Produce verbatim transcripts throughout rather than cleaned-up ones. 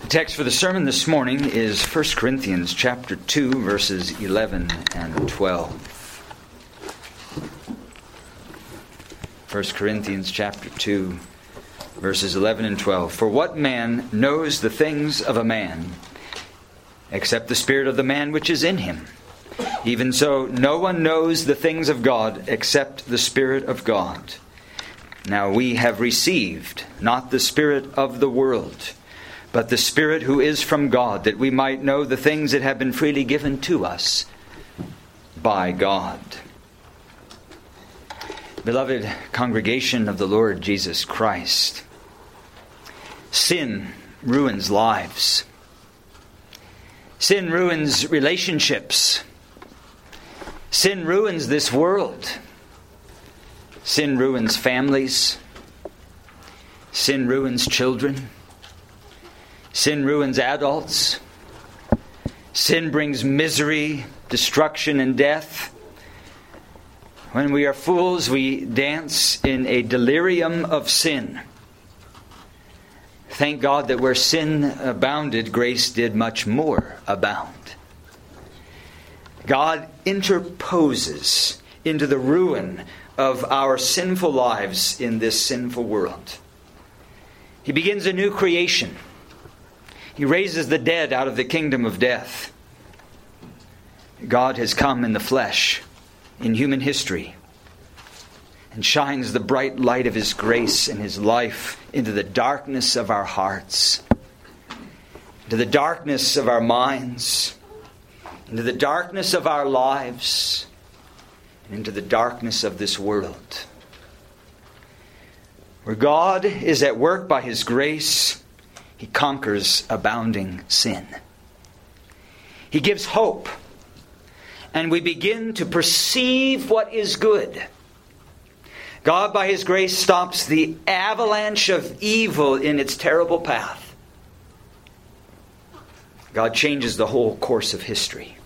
The text for the sermon this morning is First Corinthians chapter two, verses eleven and twelve. First Corinthians chapter two, verses eleven and twelve. For what man knows the things of a man, except the spirit of the man which is in him? Even so, no one knows the things of God except the Spirit of God. Now we have received not the spirit of the world, but the Spirit who is from God, that we might know the things that have been freely given to us by God. Beloved congregation of the Lord Jesus Christ, sin ruins lives. Sin ruins relationships. Sin ruins this world. Sin ruins families. Sin ruins children. Sin ruins adults. Sin brings misery, destruction, and death. When we are fools, we dance in a delirium of sin. Thank God that where sin abounded, grace did much more abound. God interposes into the ruin of our sinful lives in this sinful world. He begins a new creation. He raises the dead out of the kingdom of death. God has come in the flesh, in human history, and shines the bright light of His grace and His life into the darkness of our hearts, into the darkness of our minds, into the darkness of our lives, and into the darkness of this world. Where God is at work by His grace, He conquers abounding sin. He gives hope, and we begin to perceive what is good. God, by His grace, stops the avalanche of evil in its terrible path. God changes the whole course of history.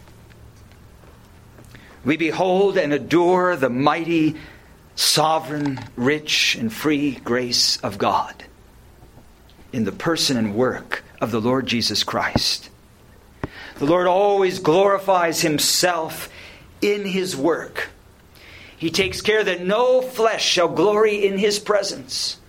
We behold and adore the mighty, sovereign, rich, and free grace of God in the person and work of the Lord Jesus Christ. The Lord always glorifies Himself in His work. He takes care that no flesh shall glory in His presence.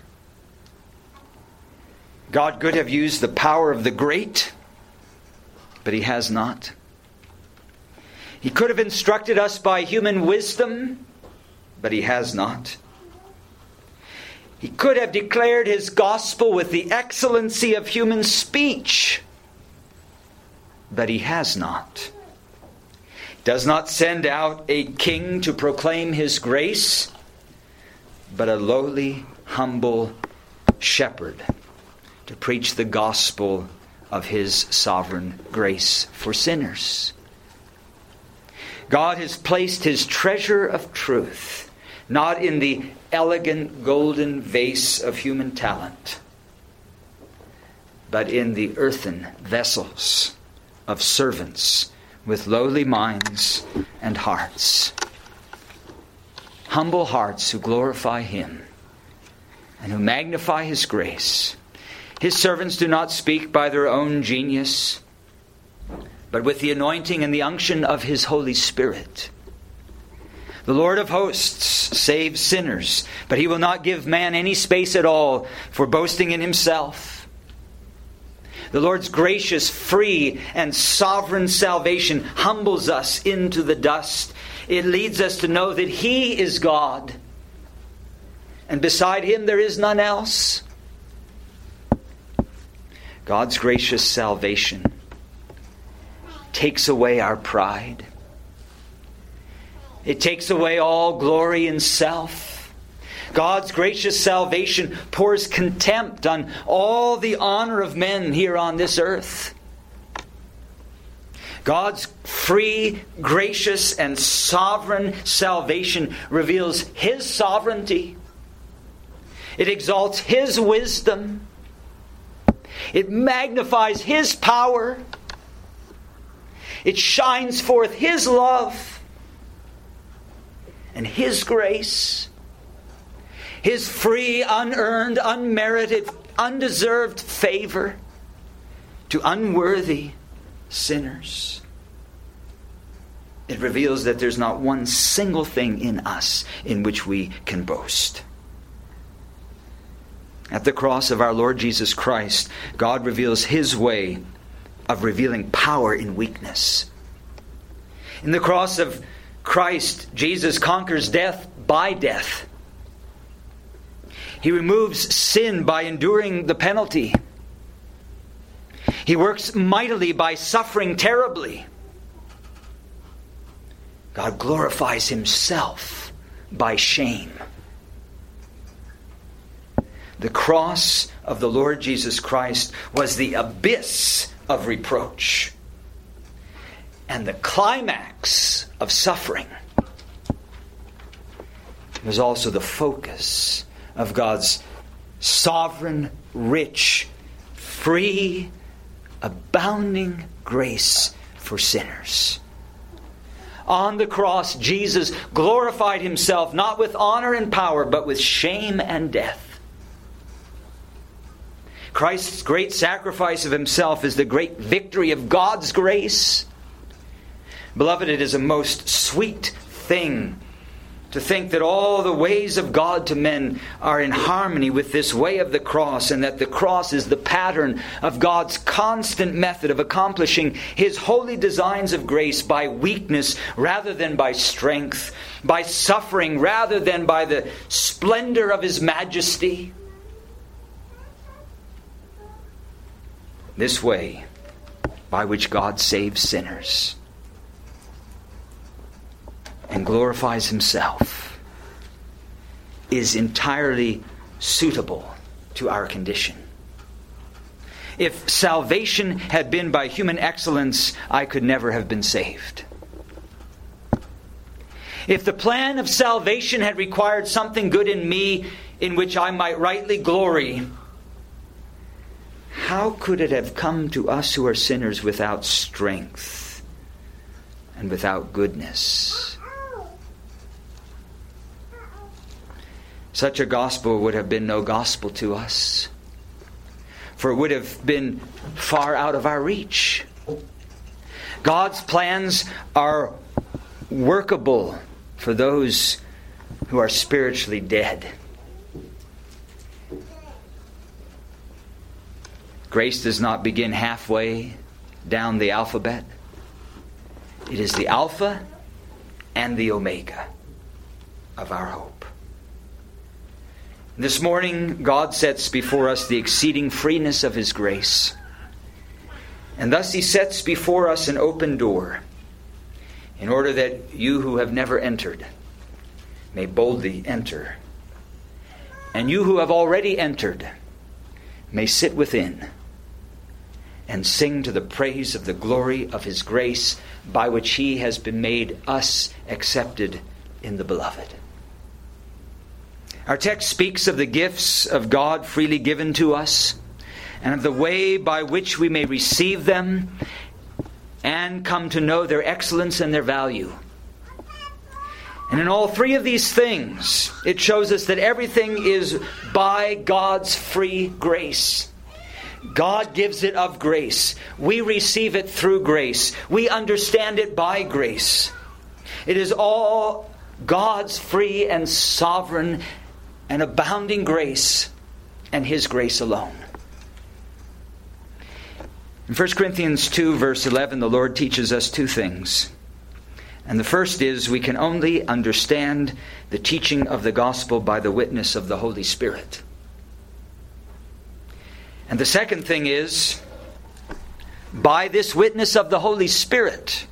God could have used the power of the great, but He has not. He could have instructed us by human wisdom, but He has not. He could have declared His gospel with the excellency of human speech, but He has not. Does not send out a king to proclaim His grace, but a lowly, humble shepherd to preach the gospel of His sovereign grace for sinners. God has placed His treasure of truth not in the elegant golden vase of human talent, but in the earthen vessels of servants with lowly minds and hearts. Humble hearts who glorify Him and who magnify His grace. His servants do not speak by their own genius, but with the anointing and the unction of His Holy Spirit. The Lord of hosts saves sinners, but He will not give man any space at all for boasting in himself. The Lord's gracious, free, and sovereign salvation humbles us into the dust. It leads us to know that He is God, and beside Him there is none else. God's gracious salvation takes away our pride. It takes away all glory in self. God's gracious salvation pours contempt on all the honor of men here on this earth. God's free, gracious, and sovereign salvation reveals His sovereignty. It exalts His wisdom. It magnifies His power. It shines forth His love and His grace, His free, unearned, unmerited, undeserved favor, to unworthy sinners. It reveals that there's not one single thing in us in which we can boast. At the cross of our Lord Jesus Christ, God reveals His way of revealing power in weakness. In the cross of Christ, Jesus conquers death by death. He removes sin by enduring the penalty. He works mightily by suffering terribly. God glorifies Himself by shame. The cross of the Lord Jesus Christ was the abyss of reproach and the climax of suffering. It was also the focus of God's sovereign, rich, free, abounding grace for sinners. On the cross, Jesus glorified Himself not with honor and power, but with shame and death. Christ's great sacrifice of Himself is the great victory of God's grace. Beloved, it is a most sweet thing to think that all the ways of God to men are in harmony with this way of the cross, and that the cross is the pattern of God's constant method of accomplishing His holy designs of grace by weakness rather than by strength, by suffering rather than by the splendor of His majesty. This way by which God saves sinners and glorifies Himself is entirely suitable to our condition. If salvation had been by human excellence, I could never have been saved. If the plan of salvation had required something good in me in which I might rightly glory, how could it have come to us who are sinners without strength and without goodness? Such a gospel would have been no gospel to us, for it would have been far out of our reach. God's plans are workable for those who are spiritually dead. Grace does not begin halfway down the alphabet. It is the Alpha and the Omega of our hope. This morning, God sets before us the exceeding freeness of His grace. And thus He sets before us an open door, in order that you who have never entered may boldly enter. And you who have already entered may sit within and sing to the praise of the glory of His grace, by which He has been made us accepted in the Beloved. Our text speaks of the gifts of God freely given to us, and of the way by which we may receive them and come to know their excellence and their value. And in all three of these things, it shows us that everything is by God's free grace. God gives it of grace. We receive it through grace. We understand it by grace. It is all God's free and sovereign and abounding grace, and His grace alone. In First Corinthians two, verse eleven, the Lord teaches us two things. And the first is, we can only understand the teaching of the gospel by the witness of the Holy Spirit. And the second thing is, by this witness of the Holy Spirit,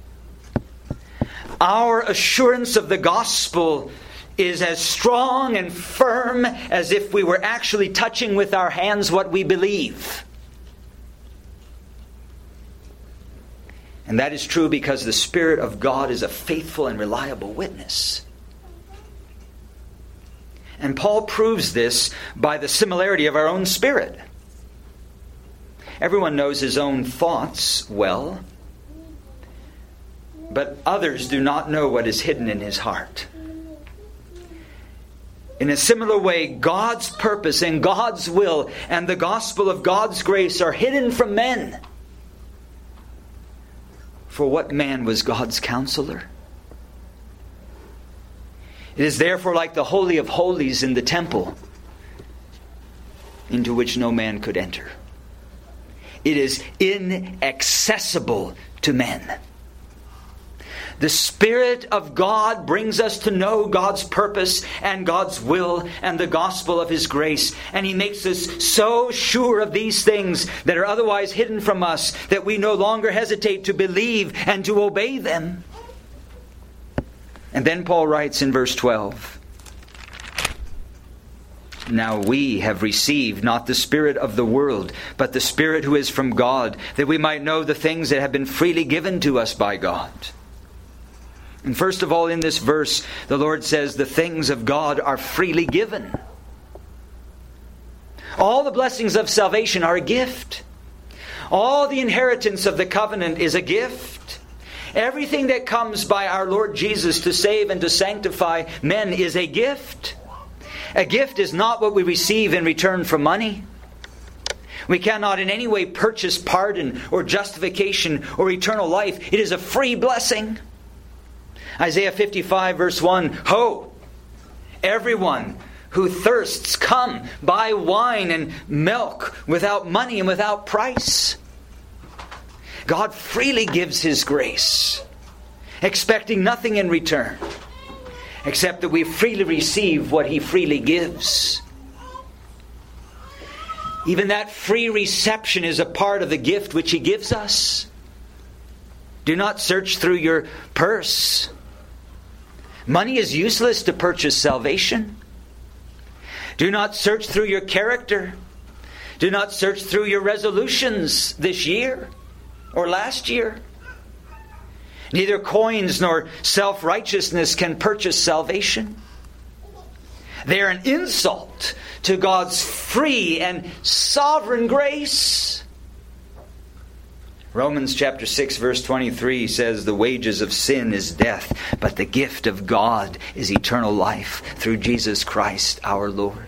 our assurance of the gospel is as strong and firm as if we were actually touching with our hands what we believe. And that is true because the Spirit of God is a faithful and reliable witness. And Paul proves this by the similarity of our own spirit. Everyone knows his own thoughts well, but others do not know what is hidden in his heart. In a similar way, God's purpose and God's will and the gospel of God's grace are hidden from men. For what man was God's counselor? It is therefore like the Holy of Holies in the temple, into which no man could enter. It is inaccessible to men. The Spirit of God brings us to know God's purpose and God's will and the gospel of His grace. And He makes us so sure of these things that are otherwise hidden from us that we no longer hesitate to believe and to obey them. And then Paul writes in verse twelve, Now we have received not the spirit of the world, but the Spirit who is from God, that we might know the things that have been freely given to us by God. And first of all, in this verse, the Lord says the things of God are freely given. All the blessings of salvation are a gift. All the inheritance of the covenant is a gift. Everything that comes by our Lord Jesus to save and to sanctify men is a gift. A gift is not what we receive in return for money. We cannot in any way purchase pardon or justification or eternal life. It is a free blessing. Isaiah fifty-five verse one, Ho! Everyone who thirsts, come, buy wine and milk without money and without price. God freely gives His grace, expecting nothing in return, except that we freely receive what He freely gives. Even that free reception is a part of the gift which He gives us. Do not search through your purse. Money is useless to purchase salvation. Do not search through your character. Do not search through your resolutions this year or last year. Neither coins nor self-righteousness can purchase salvation. They are an insult to God's free and sovereign grace. Romans chapter six verse twenty-three says, The wages of sin is death, but the gift of God is eternal life through Jesus Christ our Lord.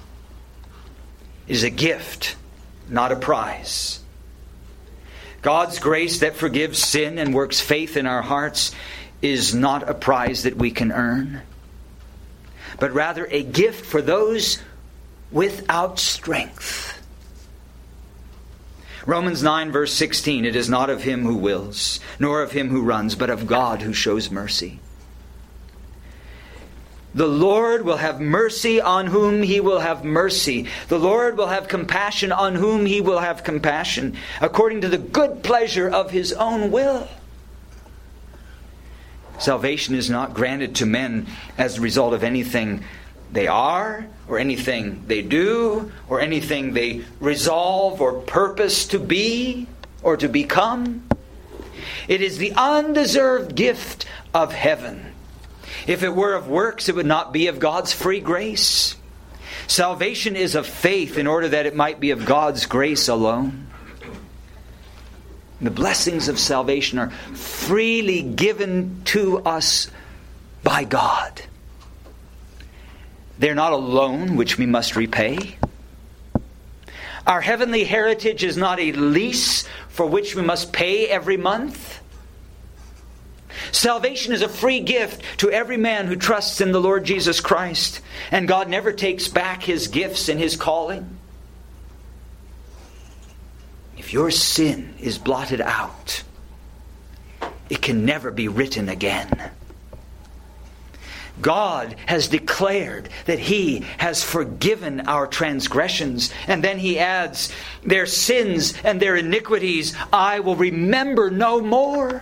It is a gift, not a prize. God's grace that forgives sin and works faith in our hearts is not a prize that we can earn, but rather a gift for those without strength. Romans nine verse sixteen, It is not of him who wills, nor of him who runs, but of God who shows mercy. The Lord will have mercy on whom He will have mercy. The Lord will have compassion on whom He will have compassion, according to the good pleasure of His own will. Salvation is not granted to men as a result of anything they are, or anything they do, or anything they resolve or purpose to be or to become. It is the undeserved gift of heaven. If it were of works, it would not be of God's free grace. Salvation is of faith in order that it might be of God's grace alone. The blessings of salvation are freely given to us by God. They're not a loan which we must repay. Our heavenly heritage is not a lease for which we must pay every month. Salvation is a free gift to every man who trusts in the Lord Jesus Christ. And God never takes back His gifts and His calling. If your sin is blotted out, it can never be written again. God has declared that He has forgiven our transgressions. And then He adds, their sins and their iniquities I will remember no more.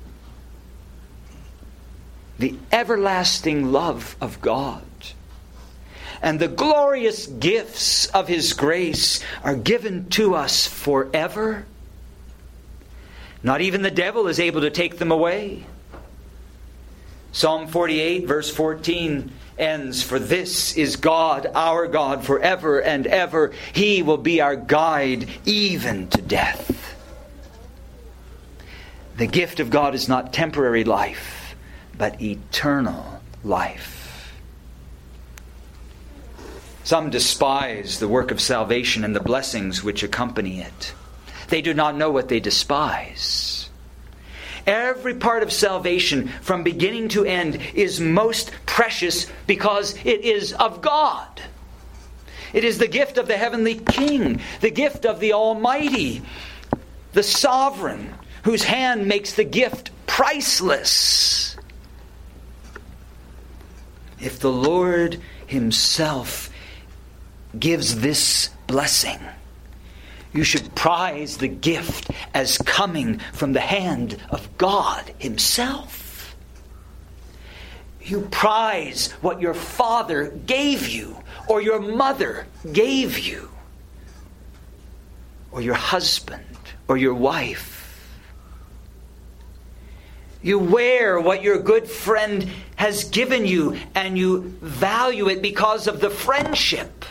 The everlasting love of God and the glorious gifts of His grace are given to us forever. Not even the devil is able to take them away. Psalm forty-eight verse fourteen ends, For this is God, our God, forever and ever. He will be our guide even to death. The gift of God is not temporary life, but eternal life. Some despise the work of salvation and the blessings which accompany it. They do not know what they despise. Every part of salvation, from beginning to end, is most precious because it is of God. It is the gift of the heavenly King, the gift of the Almighty, the Sovereign, whose hand makes the gift priceless. If the Lord Himself gives this blessing, you should prize the gift as coming from the hand of God Himself. You prize what your father gave you, or your mother gave you, or your husband, or your wife. You wear what your good friend has given you, and you value it because of the friendship.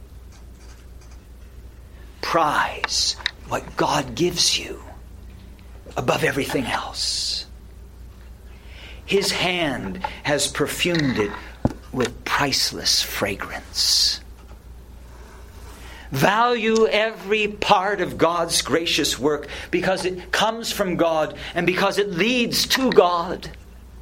Prize what God gives you above everything else. His hand has perfumed it with priceless fragrance. Value every part of God's gracious work because it comes from God and because it leads to God.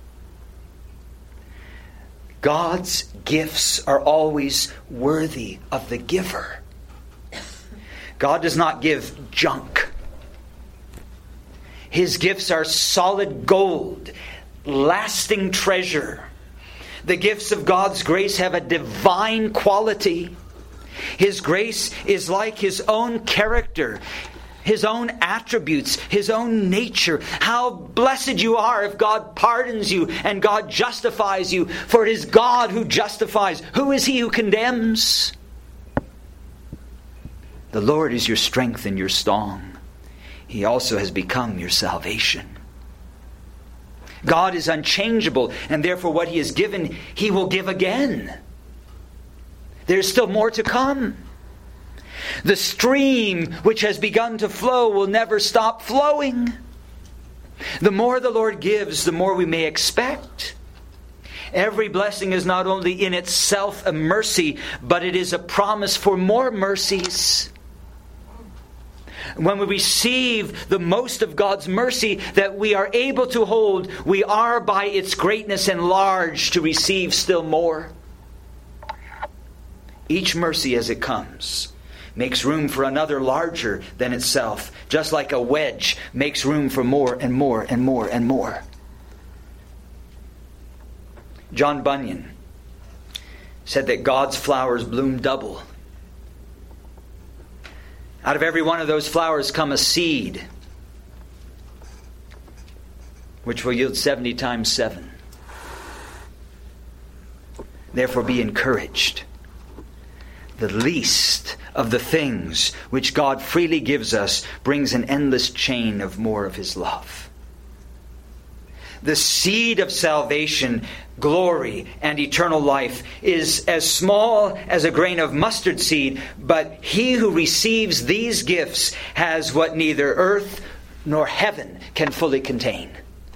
God's gifts are always worthy of the giver. God does not give junk. His gifts are solid gold, lasting treasure. The gifts of God's grace have a divine quality. His grace is like His own character, His own attributes, His own nature. How blessed you are if God pardons you and God justifies you, for it is God who justifies. Who is He who condemns? The Lord is your strength and your song. He also has become your salvation. God is unchangeable, and therefore what He has given, He will give again. There's still more to come. The stream which has begun to flow will never stop flowing. The more the Lord gives, the more we may expect. Every blessing is not only in itself a mercy, but it is a promise for more mercies. When we receive the most of God's mercy that we are able to hold, we are by its greatness enlarged to receive still more. Each mercy as it comes makes room for another larger than itself, just like a wedge makes room for more and more and more and more. John Bunyan said that God's flowers bloom double. Out of every one of those flowers come a seed, which will yield seventy times seven. Therefore be encouraged. The least of the things which God freely gives us brings an endless chain of more of His love. The seed of salvation, glory, and eternal life is as small as a grain of mustard seed, but he who receives these gifts has what neither earth nor heaven can fully contain.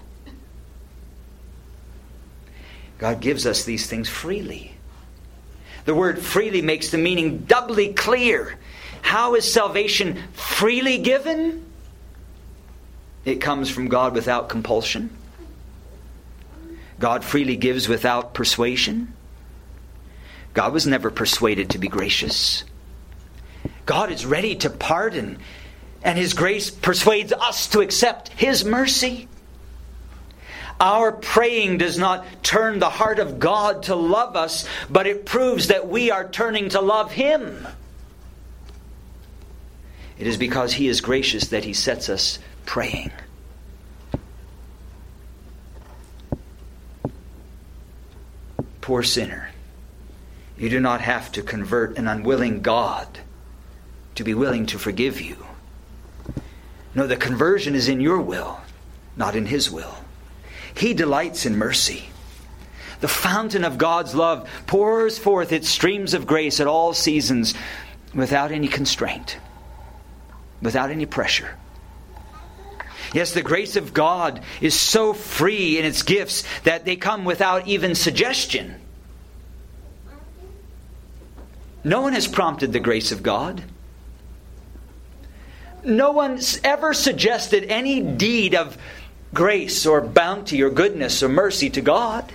God gives us these things freely. The word freely makes the meaning doubly clear. How is salvation freely given? It comes from God without compulsion. God freely gives without persuasion. God was never persuaded to be gracious. God is ready to pardon, and His grace persuades us to accept His mercy. Our praying does not turn the heart of God to love us, but it proves that we are turning to love Him. It is because He is gracious that He sets us praying. Poor sinner, you do not have to convert an unwilling God to be willing to forgive you. No, the conversion is in your will, not in His will. He delights in mercy. The fountain of God's love pours forth its streams of grace at all seasons without any constraint, without any pressure. Yes, the grace of God is so free in its gifts that they come without even suggestion. No one has prompted the grace of God. No one's ever suggested any deed of grace or bounty or goodness or mercy to God.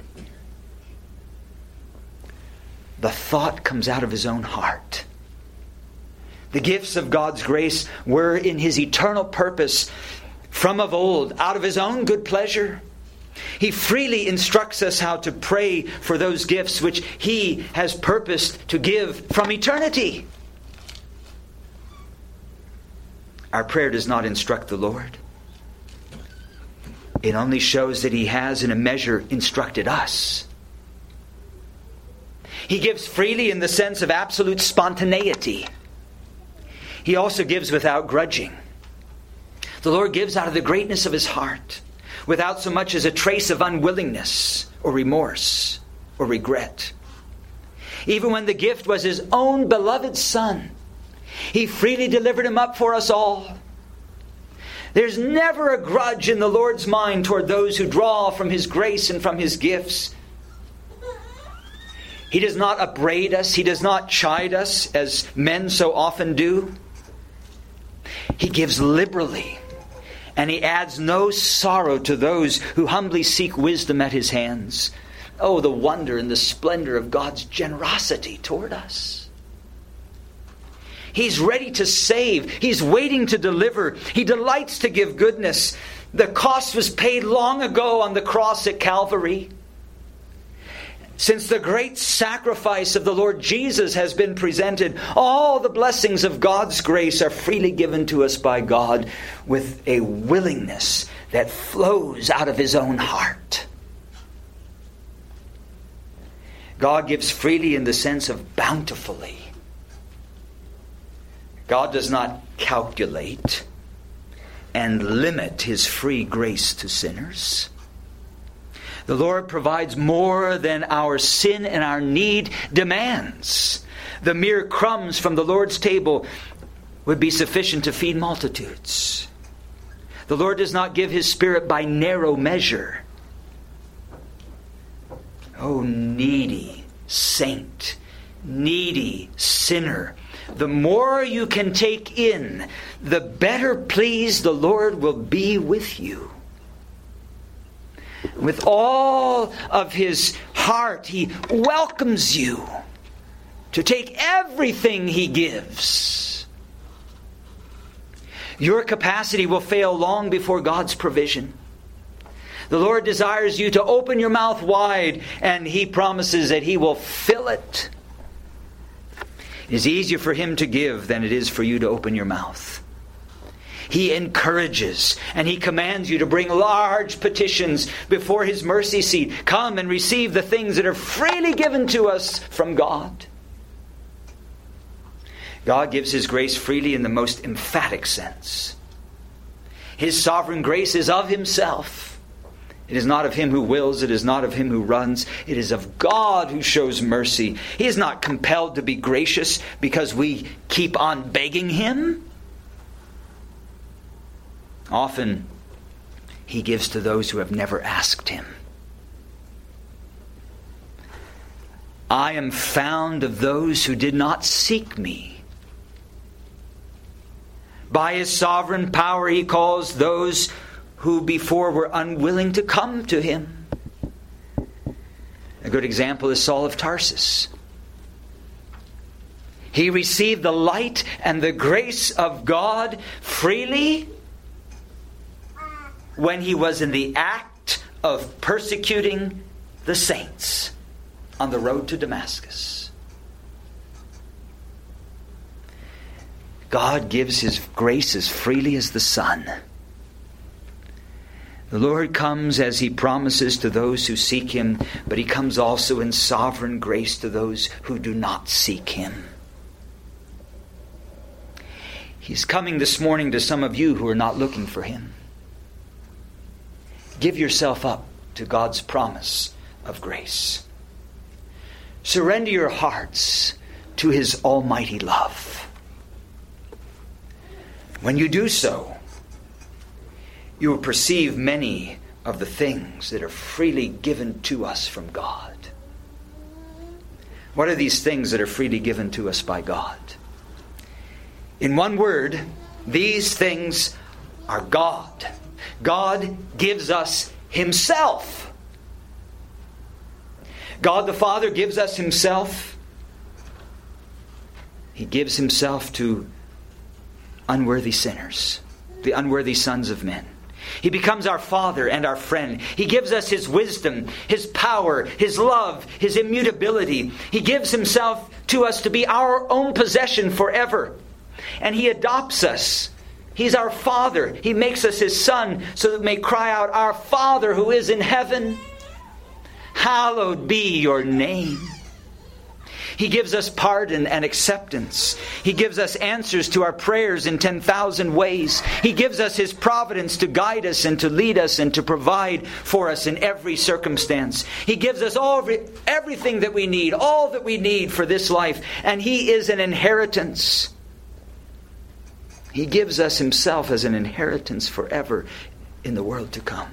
The thought comes out of his own heart. The gifts of God's grace were in his eternal purpose from of old, out of his own good pleasure. He freely instructs us how to pray for those gifts which he has purposed to give from eternity. Our prayer does not instruct the Lord. It only shows that he has in a measure instructed us. He gives freely in the sense of absolute spontaneity. He also gives without grudging. The Lord gives out of the greatness of his heart, without so much as a trace of unwillingness or remorse or regret. Even when the gift was his own beloved Son, he freely delivered him up for us all. There's never a grudge in the Lord's mind toward those who draw from his grace and from his gifts. He does not upbraid us. He does not chide us as men so often do. He gives liberally, and he adds no sorrow to those who humbly seek wisdom at his hands. Oh, the wonder and the splendor of God's generosity toward us. He's ready to save. He's waiting to deliver. He delights to give goodness. The cost was paid long ago on the cross at Calvary. Since the great sacrifice of the Lord Jesus has been presented, all the blessings of God's grace are freely given to us by God with a willingness that flows out of his own heart. God gives freely in the sense of bountifully. God does not calculate and limit his free grace to sinners. The Lord provides more than our sin and our need demands. The mere crumbs from the Lord's table would be sufficient to feed multitudes. The Lord does not give his Spirit by narrow measure. Oh, needy saint, needy sinner, the more you can take in, the better pleased the Lord will be with you. With all of his heart, he welcomes you to take everything he gives. Your capacity will fail long before God's provision. The Lord desires you to open your mouth wide, and he promises that he will fill it. It is easier for him to give than it is for you to open your mouth. He encourages and he commands you to bring large petitions before his mercy seat. Come and receive the things that are freely given to us from God. God gives his grace freely in the most emphatic sense. His sovereign grace is of himself. It is not of him who wills. It is not of him who runs. It is of God who shows mercy. He is not compelled to be gracious because we keep on begging him. Often, he gives to those who have never asked him. I am found of those who did not seek me. By his sovereign power, he calls those who before were unwilling to come to him. A good example is Saul of Tarsus. He received the light and the grace of God freely when he was in the act of persecuting the saints on the road to Damascus. God gives his grace as freely as the sun. The Lord comes as he promises to those who seek him, but he comes also in sovereign grace to those who do not seek him. He's coming this morning to some of you who are not looking for him. Give yourself up to God's promise of grace. Surrender your hearts to his almighty love. When you do so, you will perceive many of the things that are freely given to us from God. What are these things that are freely given to us by God? In one word, these things are God. God gives us Himself. God the Father gives us Himself. He gives Himself to unworthy sinners, the unworthy sons of men. He becomes our Father and our friend. He gives us His wisdom, His power, His love, His immutability. He gives Himself to us to be our own possession forever. And He adopts us. He's our Father. He makes us His Son so that we may cry out, "Our Father who is in heaven, hallowed be your name." He gives us pardon and acceptance. He gives us answers to our prayers in ten thousand ways. He gives us His providence to guide us and to lead us and to provide for us in every circumstance. He gives us all everything that we need, all that we need for this life. And He is an inheritance. He gives us Himself as an inheritance forever in the world to come.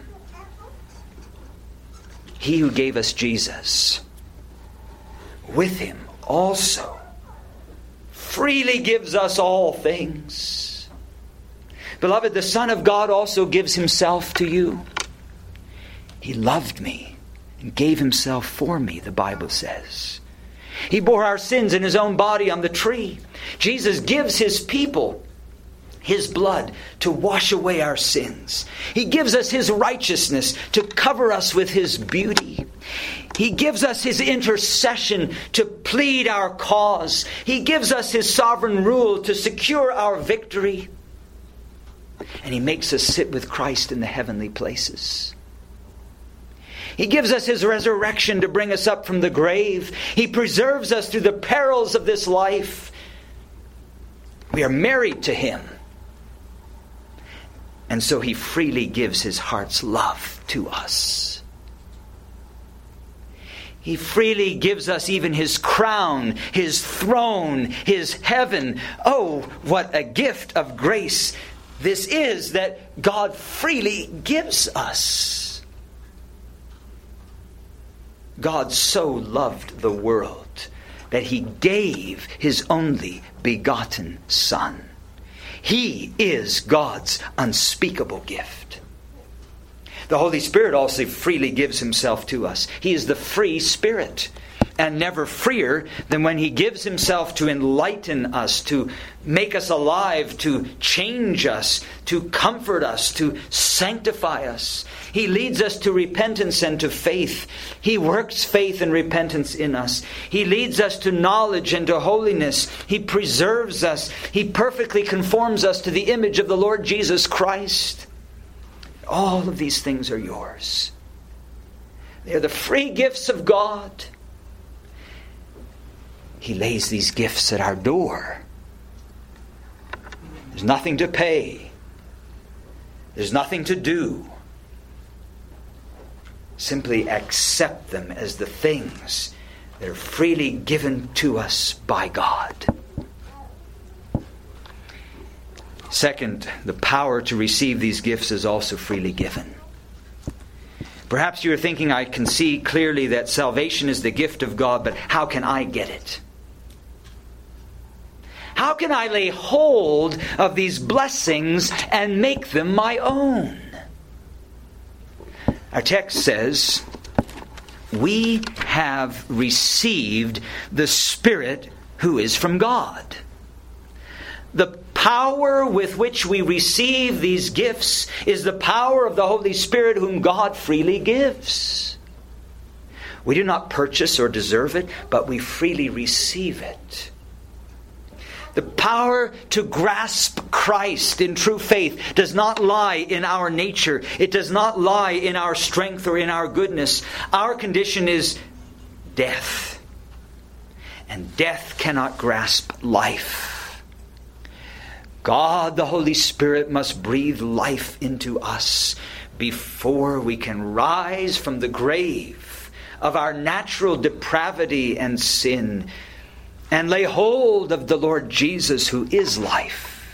He who gave us Jesus, with Him also freely gives us all things. Beloved, the Son of God also gives Himself to you. He loved me and gave Himself for me, the Bible says. He bore our sins in His own body on the tree. Jesus gives His people His blood to wash away our sins. He gives us His righteousness to cover us with His beauty. He gives us His intercession to plead our cause. He gives us His sovereign rule to secure our victory. And He makes us sit with Christ in the heavenly places. He gives us His resurrection to bring us up from the grave. He preserves us through the perils of this life. We are married to Him. And so He freely gives His heart's love to us. He freely gives us even His crown, His throne, His heaven. Oh, what a gift of grace this is that God freely gives us. God so loved the world that He gave His only begotten Son. He is God's unspeakable gift. The Holy Spirit also freely gives Himself to us. He is the free Spirit, and never freer than when He gives Himself to enlighten us, to make us alive, to change us, to comfort us, to sanctify us. He leads us to repentance and to faith. He works faith and repentance in us. He leads us to knowledge and to holiness. He preserves us. He perfectly conforms us to the image of the Lord Jesus Christ. All of these things are yours. They are the free gifts of God. He lays these gifts at our door. There's nothing to pay. There's nothing to do. Simply accept them as the things that are freely given to us by God. Second, the power to receive these gifts is also freely given. Perhaps you're thinking, I can see clearly that salvation is the gift of God, but how can I get it? How can I lay hold of these blessings and make them my own? Our text says, we have received the Spirit who is from God. The power with which we receive these gifts is the power of the Holy Spirit whom God freely gives. We do not purchase or deserve it, but we freely receive it. The power to grasp Christ in true faith does not lie in our nature. It does not lie in our strength or in our goodness. Our condition is death. And death cannot grasp life. God, the Holy Spirit, must breathe life into us before we can rise from the grave of our natural depravity and sin and lay hold of the Lord Jesus, who is life.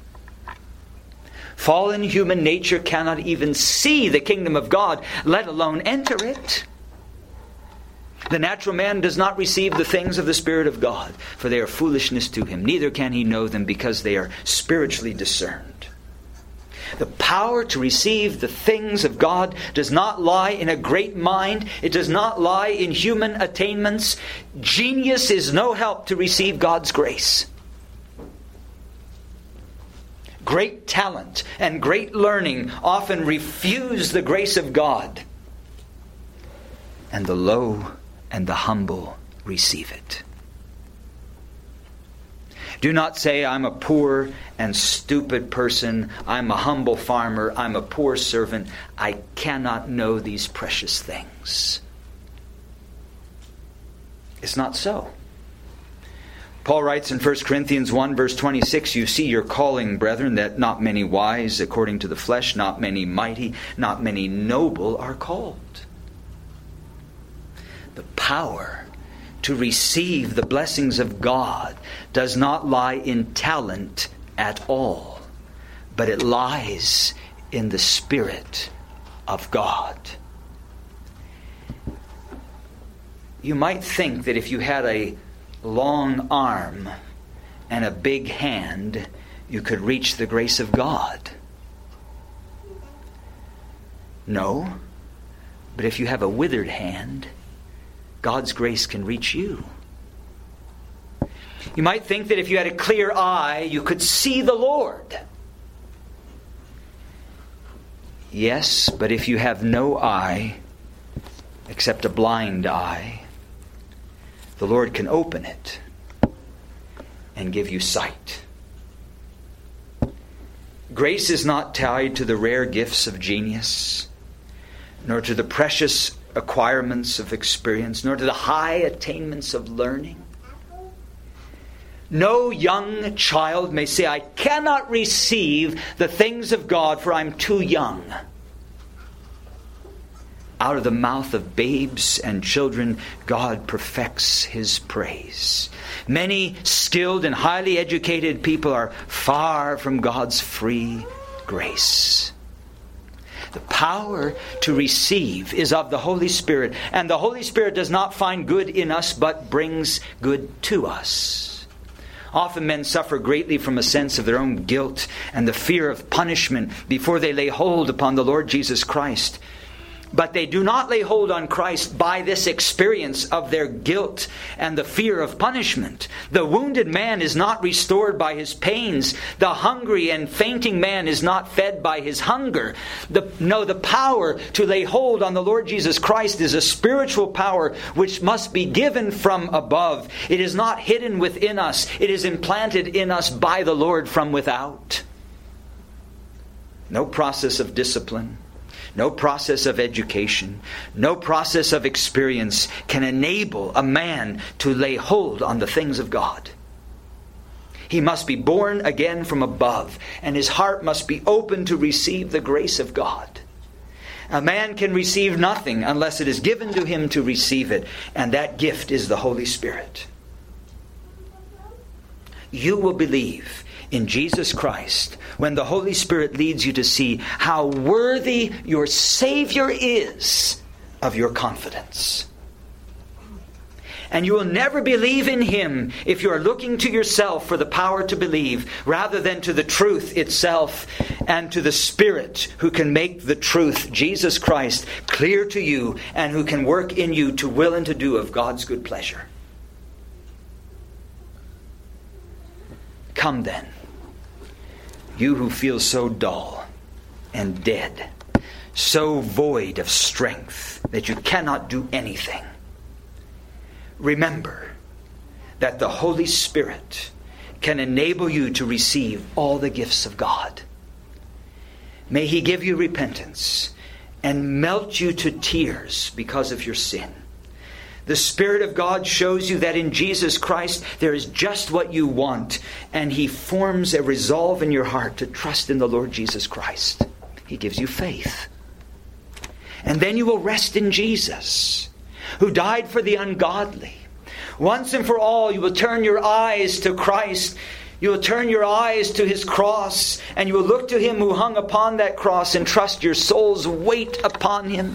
Fallen human nature cannot even see the kingdom of God, let alone enter it. The natural man does not receive the things of the Spirit of God, for they are foolishness to him. Neither can he know them, because they are spiritually discerned. The power to receive the things of God does not lie in a great mind. It does not lie in human attainments. Genius is no help to receive God's grace. Great talent and great learning often refuse the grace of God. And the low and the humble receive it. Do not say, I'm a poor and stupid person. I'm a humble farmer. I'm a poor servant. I cannot know these precious things. It's not so. Paul writes in First Corinthians one, verse twenty-six, you see your calling, brethren, that not many wise according to the flesh, not many mighty, not many noble are called. The power to receive the blessings of God does not lie in talent at all, but it lies in the Spirit of God. You might think that if you had a long arm and a big hand, you could reach the grace of God. No, but if you have a withered hand, God's grace can reach you. You might think that if you had a clear eye, you could see the Lord. Yes, but if you have no eye, except a blind eye, the Lord can open it and give you sight. Grace is not tied to the rare gifts of genius, nor to the precious acquirements of experience, nor to the high attainments of learning. No young child may say, I cannot receive the things of God, for I'm too young. Out of the mouth of babes and children, God perfects His praise. Many skilled and highly educated people are far from God's free grace. The power to receive is of the Holy Spirit, and the Holy Spirit does not find good in us, but brings good to us. Often men suffer greatly from a sense of their own guilt and the fear of punishment before they lay hold upon the Lord Jesus Christ. But they do not lay hold on Christ by this experience of their guilt and the fear of punishment. The wounded man is not restored by his pains. The hungry and fainting man is not fed by his hunger. The, no, the power to lay hold on the Lord Jesus Christ is a spiritual power which must be given from above. It is not hidden within us. It is implanted in us by the Lord from without. No process of discipline, no process of education, no process of experience can enable a man to lay hold on the things of God. He must be born again from above, and his heart must be open to receive the grace of God. A man can receive nothing unless it is given to him to receive it, and that gift is the Holy Spirit. You will believe in Jesus Christ when the Holy Spirit leads you to see how worthy your Savior is of your confidence. And you will never believe in Him if you are looking to yourself for the power to believe, rather than to the truth itself and to the Spirit who can make the truth, Jesus Christ, clear to you, and who can work in you to will and to do of God's good pleasure. Come then, you who feel so dull and dead, so void of strength that you cannot do anything. Remember that the Holy Spirit can enable you to receive all the gifts of God. May He give you repentance and melt you to tears because of your sin. The Spirit of God shows you that in Jesus Christ there is just what you want, and He forms a resolve in your heart to trust in the Lord Jesus Christ. He gives you faith. And then you will rest in Jesus, who died for the ungodly. Once and for all, you will turn your eyes to Christ. You will turn your eyes to His cross, and you will look to Him who hung upon that cross and trust your soul's weight upon Him.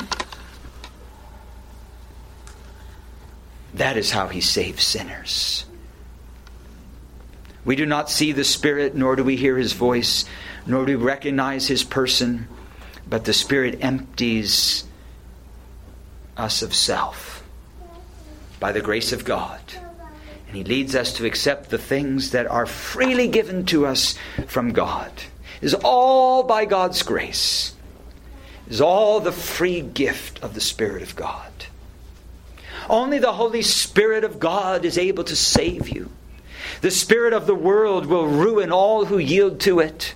That is how He saves sinners. We do not see the Spirit, nor do we hear His voice, nor do we recognize His person, but the Spirit empties us of self by the grace of God. And He leads us to accept the things that are freely given to us from God. It is all by God's grace. It is all the free gift of the Spirit of God. Only the Holy Spirit of God is able to save you. The spirit of the world will ruin all who yield to it.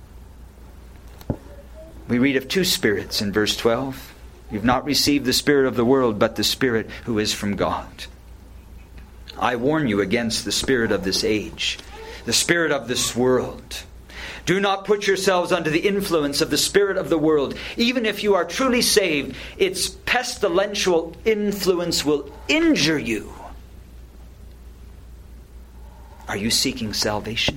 We read of two spirits in verse twelve. You've not received the spirit of the world, but the Spirit who is from God. I warn you against the spirit of this age, the spirit of this world. Do not put yourselves under the influence of the spirit of the world. Even if you are truly saved, its pestilential influence will injure you. Are you seeking salvation?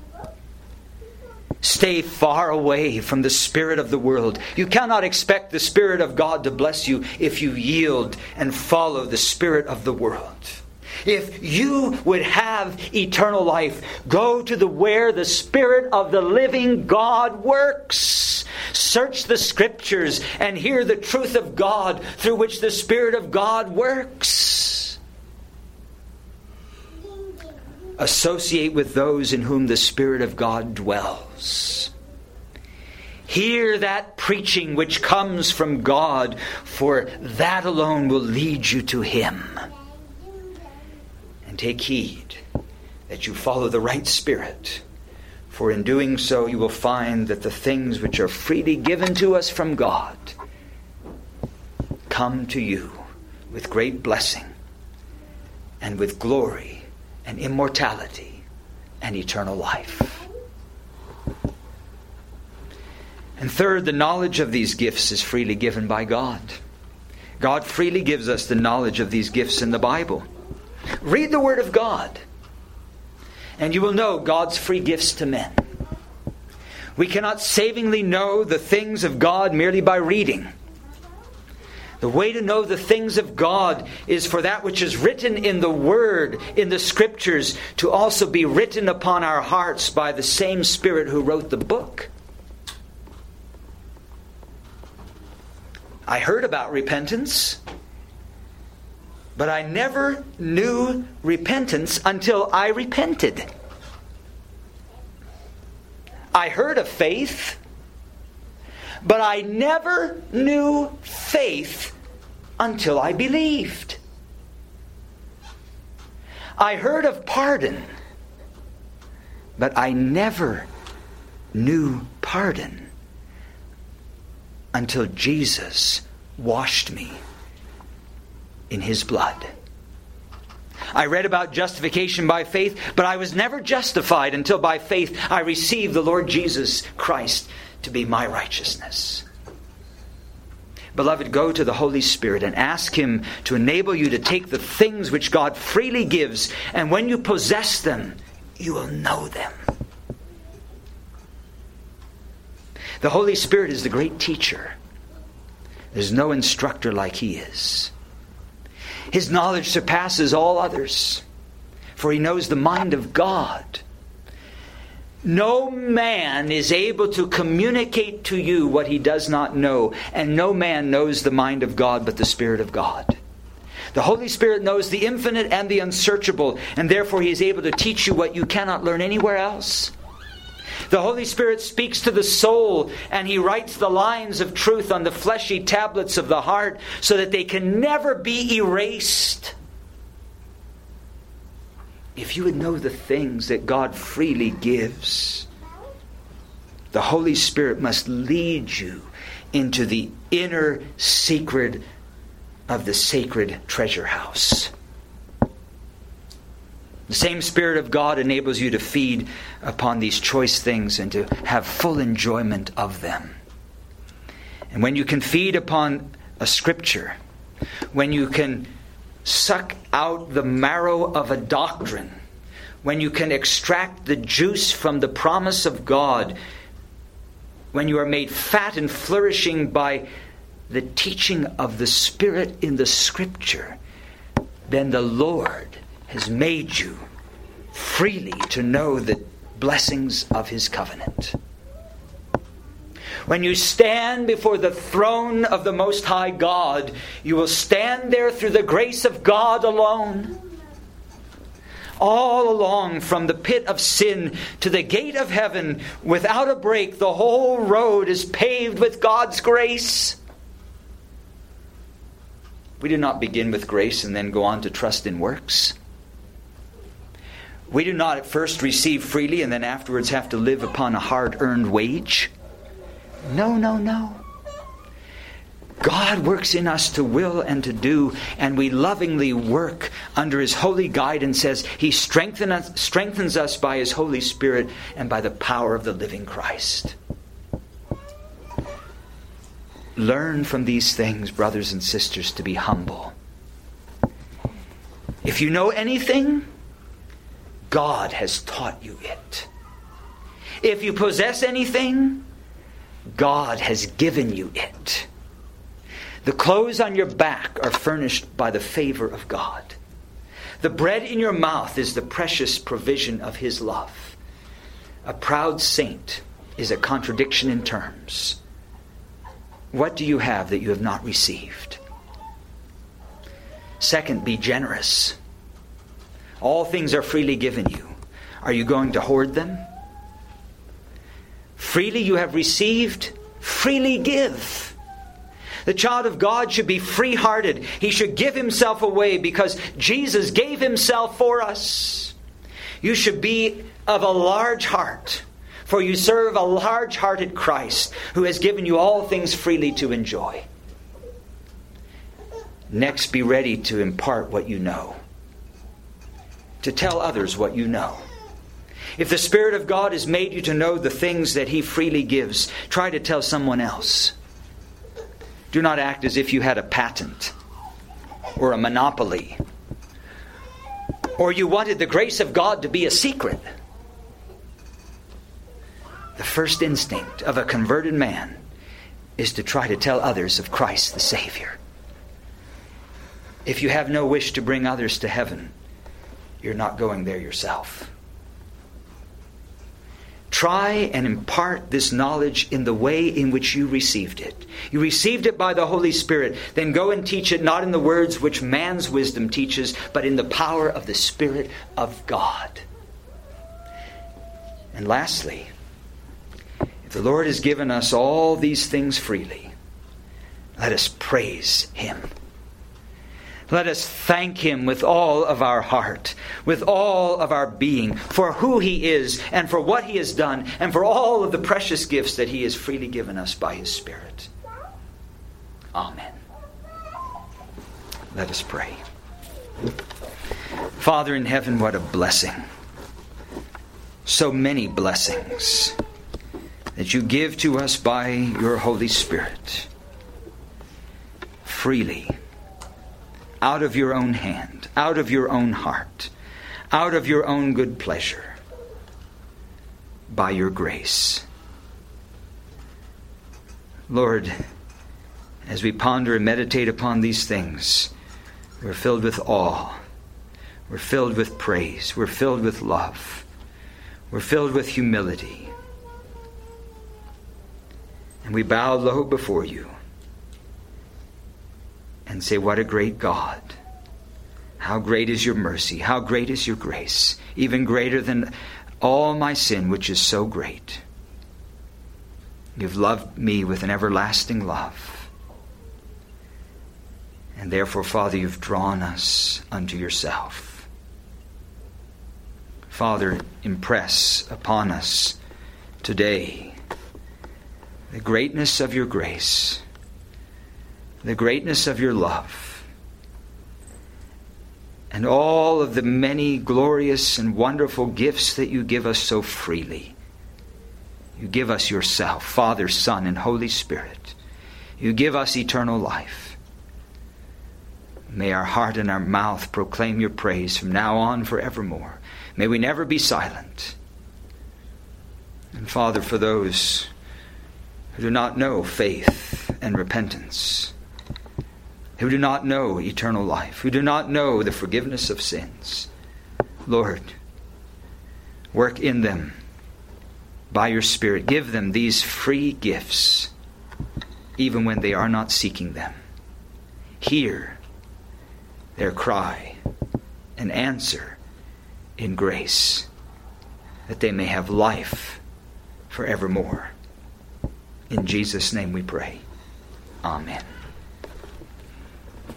Stay far away from the spirit of the world. You cannot expect the Spirit of God to bless you if you yield and follow the spirit of the world. If you would have eternal life, go to the where the Spirit of the living God works. Search the Scriptures and hear the truth of God through which the Spirit of God works. Associate with those in whom the Spirit of God dwells. Hear that preaching which comes from God, for that alone will lead you to Him. And take heed that you follow the right spirit, for in doing so you will find that the things which are freely given to us from God come to you with great blessing and with glory and immortality and eternal life. And third, the knowledge of these gifts is freely given by God. God freely gives us the knowledge of these gifts in the Bible. Read the Word of God, and you will know God's free gifts to men. We cannot savingly know the things of God merely by reading. The way to know the things of God is for that which is written in the Word, in the Scriptures, to also be written upon our hearts by the same Spirit who wrote the book. I heard about repentance, but I never knew repentance until I repented. I heard of faith, but I never knew faith until I believed. I heard of pardon, but I never knew pardon until Jesus washed me in His blood. I read about justification by faith, but I was never justified until by faith I received the Lord Jesus Christ to be my righteousness. Beloved, go to the Holy Spirit and ask Him to enable you to take the things which God freely gives, and when you possess them, you will know them. The Holy Spirit is the great teacher. There's no instructor like He is. His knowledge surpasses all others, for He knows the mind of God. No man is able to communicate to you what he does not know, and no man knows the mind of God but the Spirit of God. The Holy Spirit knows the infinite and the unsearchable, and therefore He is able to teach you what you cannot learn anywhere else. The Holy Spirit speaks to the soul, and He writes the lines of truth on the fleshy tablets of the heart so that they can never be erased. If you would know the things that God freely gives, the Holy Spirit must lead you into the inner secret of the sacred treasure house. The same Spirit of God enables you to feed upon these choice things and to have full enjoyment of them. And when you can feed upon a Scripture, when you can suck out the marrow of a doctrine, when you can extract the juice from the promise of God, when you are made fat and flourishing by the teaching of the Spirit in the Scripture, then the Lord has made you freely to know the blessings of His covenant. When you stand before the throne of the Most High God, you will stand there through the grace of God alone. All along, from the pit of sin to the gate of heaven, without a break, the whole road is paved with God's grace. We do not begin with grace and then go on to trust in works. We do not at first receive freely and then afterwards have to live upon a hard-earned wage. No, no, no. God works in us to will and to do, and we lovingly work under His holy guidance as He strengthen us, strengthens us by His Holy Spirit and by the power of the living Christ. Learn from these things, brothers and sisters, to be humble. If you know anything, God has taught you it. If you possess anything, God has given you it. The clothes on your back are furnished by the favor of God. The bread in your mouth is the precious provision of His love. A proud saint is a contradiction in terms. What do you have that you have not received? Second, be generous. All things are freely given you. Are you going to hoard them? Freely you have received, freely give. The child of God should be free-hearted. He should give himself away because Jesus gave Himself for us. You should be of a large heart, for you serve a large-hearted Christ who has given you all things freely to enjoy. Next, be ready to impart what you know, to tell others what you know. If the Spirit of God has made you to know the things that He freely gives, try to tell someone else. Do not act as if you had a patent or a monopoly, or you wanted the grace of God to be a secret. The first instinct of a converted man is to try to tell others of Christ the Savior. If you have no wish to bring others to heaven, you're not going there yourself. Try and impart this knowledge in the way in which you received it. You received it by the Holy Spirit. Then go and teach it not in the words which man's wisdom teaches, but in the power of the Spirit of God. And lastly, if the Lord has given us all these things freely, let us praise Him. Let us thank Him with all of our heart, with all of our being, for who He is and for what He has done and for all of the precious gifts that He has freely given us by His Spirit. Amen. Let us pray. Father in heaven, what a blessing. So many blessings that you give to us by your Holy Spirit. Freely. Out of your own hand, out of your own heart, out of your own good pleasure, by your grace. Lord, as we ponder and meditate upon these things, we're filled with awe, we're filled with praise, we're filled with love, we're filled with humility, and we bow low before you and say, what a great God. How great is your mercy. How great is your grace. Even greater than all my sin, which is so great. You've loved me with an everlasting love. And therefore, Father, you've drawn us unto yourself. Father, impress upon us today the greatness of your grace, the greatness of your love, and all of the many glorious and wonderful gifts that you give us so freely. You give us yourself, Father, Son, and Holy Spirit. You give us eternal life. May our heart and our mouth proclaim your praise from now on forevermore. May we never be silent. And Father, for those who do not know faith and repentance, who do not know eternal life, who do not know the forgiveness of sins, Lord, Work in them by your Spirit. Give them these free gifts, even when they are not seeking them. Hear their cry and answer in grace, that they may have life forevermore. In Jesus' name we pray. Amen.